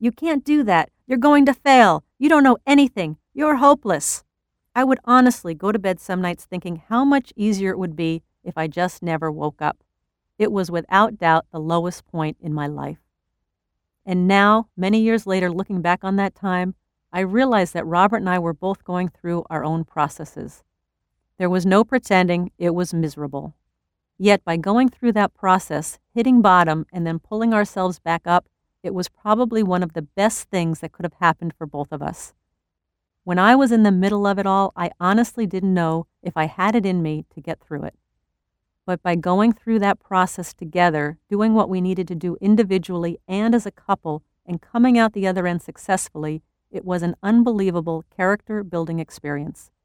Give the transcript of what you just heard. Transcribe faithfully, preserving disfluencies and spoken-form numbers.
You can't do that. You're going to fail. You don't know anything. You're hopeless. I would honestly go to bed some nights thinking how much easier it would be if I just never woke up. It was without doubt the lowest point in my life. And now, many years later, looking back on that time, I realized that Robert and I were both going through our own processes. There was no pretending it was miserable. Yet by going through that process, hitting bottom, and then pulling ourselves back up, it was probably one of the best things that could have happened for both of us. When I was in the middle of it all, I honestly didn't know if I had it in me to get through it. But by going through that process together, doing what we needed to do individually and as a couple, and coming out the other end successfully, it was an unbelievable character-building experience.